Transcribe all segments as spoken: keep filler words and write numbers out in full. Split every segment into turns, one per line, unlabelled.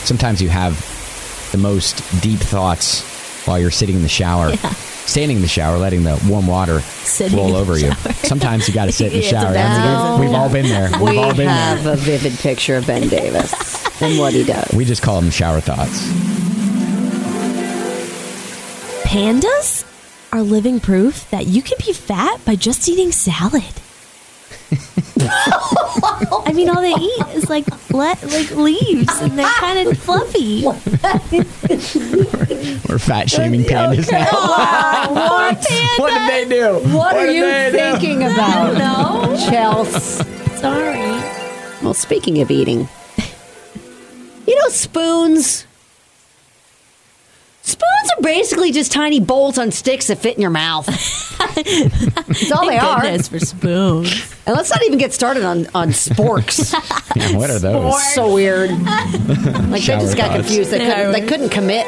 sometimes you have the most deep thoughts while you're sitting in the shower.
Yeah.
Standing in the shower, letting the warm water
Sitting
roll
in
over
the
you.
shower.
Sometimes you got to sit in the
It's a
shower.
bad
I mean,
season.
we've all been there. We've
We
all been
have
there.
a vivid picture of Ben Davis and what he does.
We just call them shower thoughts.
Pandas are living proof that you can be fat by just eating salad. I mean, all they eat is like le- like leaves, and they're kind of fluffy.
We're fat shaming pandas now.
What?
What did they do?
What are
did
you
they do?
thinking about?
No,
Chelsea.
sorry.
Well, speaking of eating, you know spoons? Spoons are basically just tiny bowls on sticks that fit in your mouth. That's all they
Thank
are.
goodness for spoons.
And let's not even get started on, on sporks.
Yeah, what are those?
So weird. Like
Shower
they just got
thoughts.
confused. They couldn't, they couldn't commit.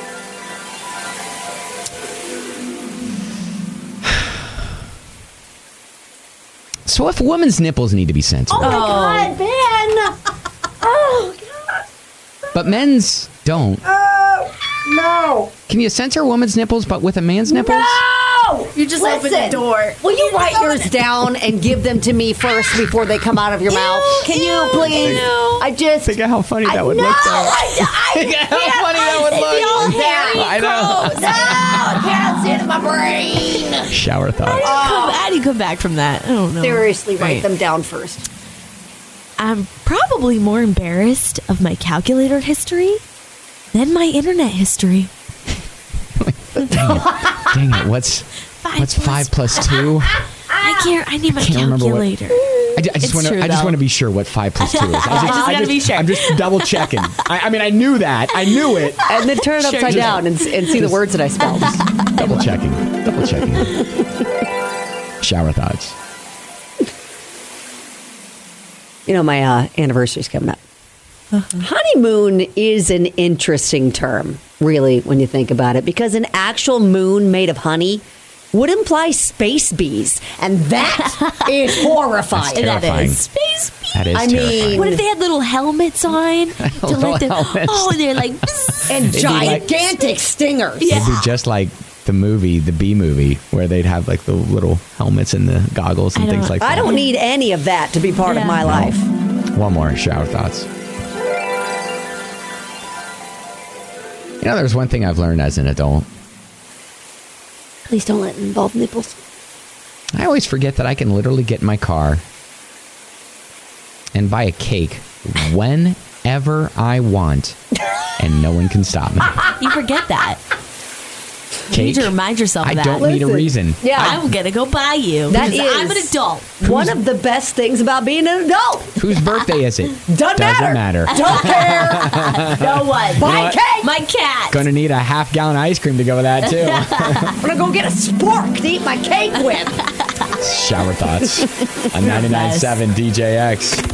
So if a woman's nipples need to be censored,
Oh, my God, Ben! Oh, God.
but men's don't,
Oh, no.
can you censor a woman's nipples but with a man's nipples?
No!
You just
Listen,
opened the door.
Will you write yours down and give them to me first before they come out of your mouth? Can you, please?
ew.
I just...
Think of how funny that
I,
would
no,
look, though.
I, I
Think of how
can't.
funny that would
It'd be all
look.
hairy
I
and
know.
gross. No, I can't see it in my brain.
Shower thoughts.
Come, how do you come back from that? I don't know.
Seriously, write
Right.
them down first.
I'm probably more embarrassed of my calculator history than my internet history.
Dang it. Dang it. What's,
Five
what's
plus
five plus two?
I can't. I need my
Can't remember what-
calculator.
I, ju- I just
It's
want to.
true,
I just
though.
want to be sure what five plus two is. I just,
I just gotta be sure.
I'm just double checking. I, I mean, I knew that. I knew it.
And then turn it
Sure,
upside
just-
down and, and see the words that I spelled.
Double checking. Double checking. Shower thoughts.
You know, my uh, anniversary's coming up.
Uh-huh.
Honeymoon is an interesting term, really, when you think about it, because an actual moon made of honey would imply space bees, and that is horrifying.
That's
That
terrifying.
is space bees.
That is
I
terrifying.
mean-
What if they had little helmets on to
Little
let them?
helmets.
Oh, and they're like. bzzz.
And
It'd be like-
gigantic stingers.
Yeah.
It'd be just like the movie, the Bee Movie, where they'd have like the little helmets and the goggles and
I
things
don't-
like that.
I don't need any of that to be part
Yeah.
of my
No.
life.
One more shower thoughts. You know, there's one thing I've learned as an adult.
Please don't let it involve nipples.
I always forget that I can literally get in my car and buy a cake whenever I want, and no one can stop me.
You forget that. You
Cake?
need to remind yourself
I
of that.
don't need a
Listen.
reason.
Yeah.
I'm gonna go buy you.
That
because I'm an
is-
adult.
One of the best things about being an adult.
Whose birthday is it?
Doesn't,
Doesn't
matter.
matter.
Don't care.
No one.
Buy
what?
cake.
My cat.
Gonna need a half gallon ice cream to go with that too.
I'm going to go get a spork to eat my cake with.
Shower thoughts on ninety-nine point seven D J X.